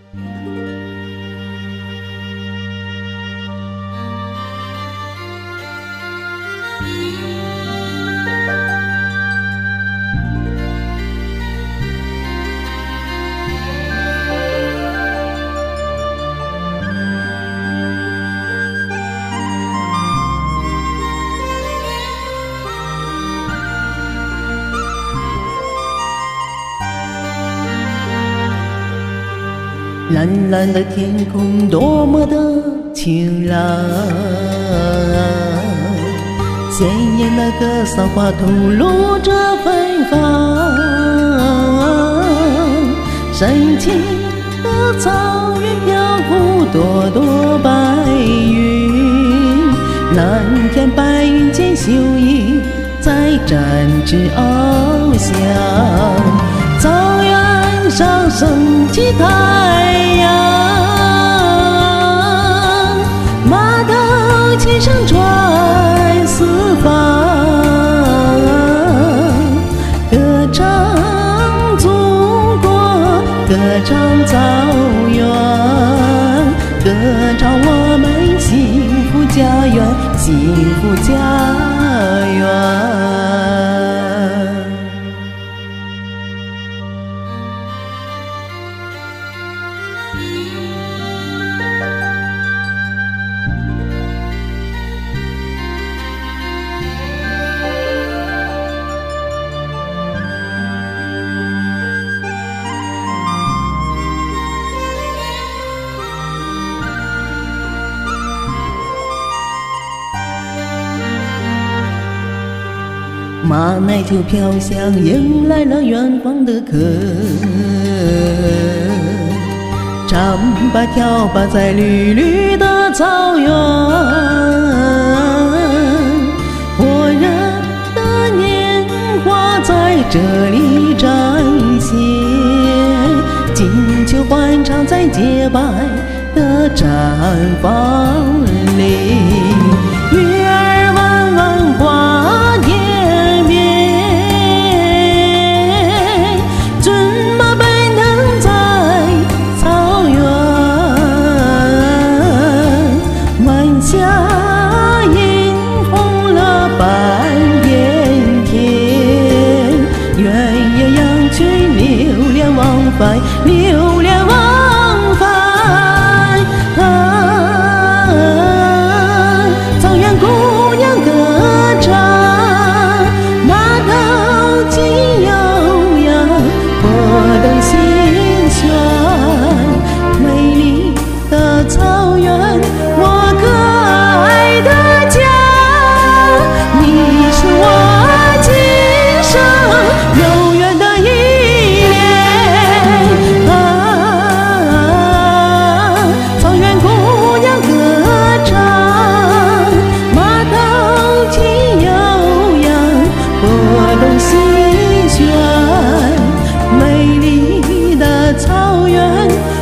蓝蓝的天空多么的晴朗，鲜艳的格桑花吐露着芬芳，深情的草原飘忽朵朵白云，蓝天白云间秀影在展翅翱翔，草原上升起太阳，码头琴声传四方，歌唱祖国，歌唱草原，歌唱我们幸福家园，幸福家园。马奶就飘香，迎来了远方的客。唱吧跳吧，在绿绿的草原，火热的年华在这里展现，金秋欢唱在洁白的毡房里，月儿弯弯挂天边，骏马奔腾在草原，晚霞映红了半边天，原野羊群流连忘返，流连忘返。草原姑娘歌唱，马头琴悠扬，拨动心弦。美丽的草原，我可爱的家，你是我今生永远的依恋。草原姑娘歌唱，马头琴悠扬，拨动心弦。美丽的草原。